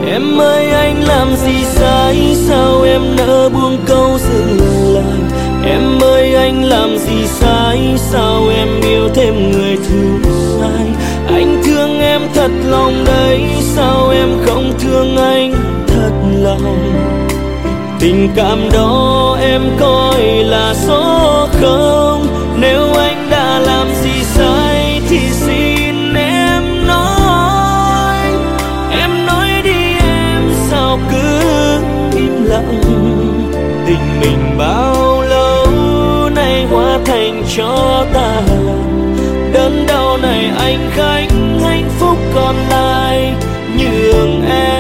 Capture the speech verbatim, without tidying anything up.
Em ơi anh làm gì sai, sao em nỡ buông câu dừng lại? Em ơi anh làm gì sai, sao em yêu thêm người thứ hai? Anh thương em thật lòng đấy, sao em không thương anh thật lòng? Tình cảm đó em coi là số không. Nếu anh đã làm gì sai thì xin em nói. Em nói đi em, sao cứ im lặng? Tình mình bao lâu nay hóa thành cho tàn. Đớn đau này anh gánh, hạnh phúc còn lại nhường em.